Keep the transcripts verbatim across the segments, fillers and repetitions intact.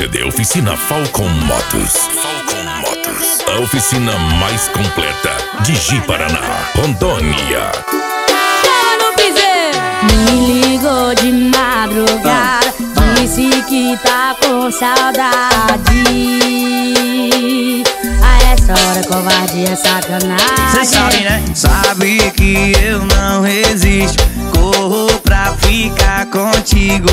de Oficina Falcon Motos. Falcon Motos, a oficina mais completa de Ji-Paraná, Rondônia. Me ligou de madrugada, disse que tá com saudade. A essa hora covardia é sacanagem. Cê sabe, né? Sabe que eu não resisto, corro pra ficar contigo.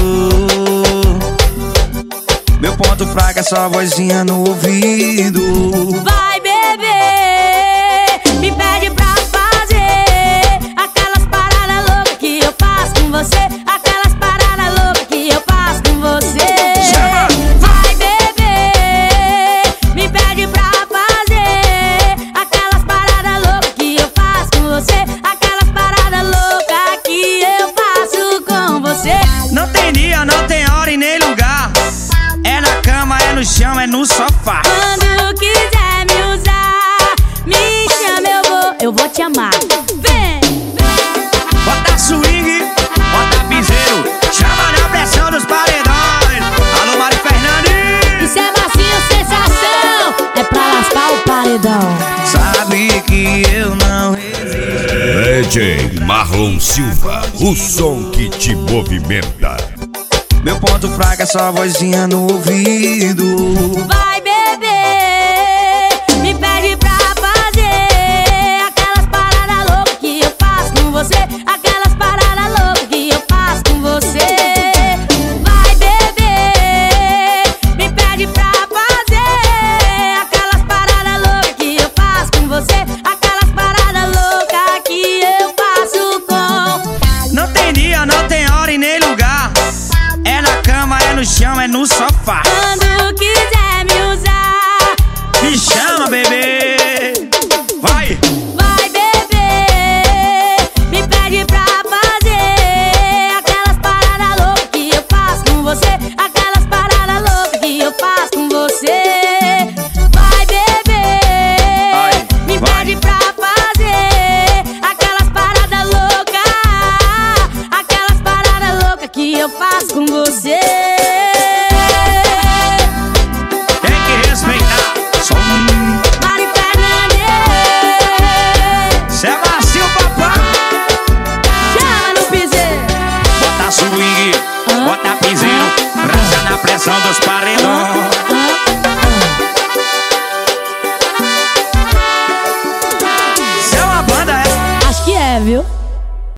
Meu ponto fraco é só vozinha no ouvido. Vai beber, me pede pra fazer aquelas paradas loucas que eu faço com você. Aquelas paradas loucas que eu faço com você. Vai beber, me pede pra fazer aquelas paradas loucas que eu faço com você. Aquelas paradas loucas que eu faço com você. Não tem dia, não tem hora e nem lugar. É na cama, é no chão, é no sofá. Quando quiser me usar, me chama, eu vou, eu vou te amar. Vem! Bota swing, bota piseiro, chama na pressão dos paredões. Alô, Mari Fernandes. Isso é macio, sensação, é pra lascar o paredão. Sabe que eu não resisto. D J Marlon Silva, o som que te movimenta. Meu ponto fraco é só vozinha no ouvido. Vai beber, me pede pra fazer aquelas paradas loucas que eu faço com você. Aquelas paradas loucas que eu faço com você. Vai beber, me pede pra fazer aquelas paradas loucas que eu faço com você. Aquelas paradas loucas que eu faço com. Não tem dia, não tem hora e nem lugar. É na cama, é no chão, é no sofá. Quando quiser me usar, me chama, bebê.